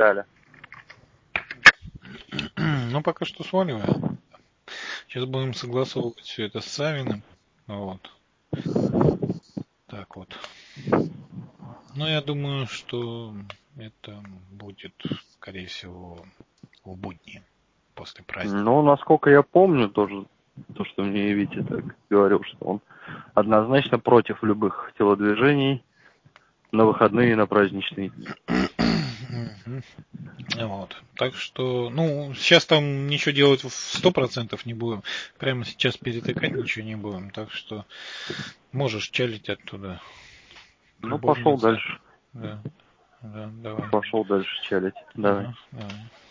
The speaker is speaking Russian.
Виталя. Ну, пока что сваливаем. Сейчас будем согласовывать все это с Савиным. Вот. Так вот. Но я думаю, что это будет, скорее всего, в будни после праздника. Ну, насколько я помню, тоже то, что мне Витя так говорил, что он однозначно против любых телодвижений на выходные и на праздничные дни. Вот. Так что, ну, сейчас там ничего делать в 100% не будем. Прямо сейчас перетыкать ничего не будем. Так что можешь чалить оттуда. Ну, пошел Любовница. дальше. Да, да, давай. Пошел дальше чалить. Давай. Ага, давай.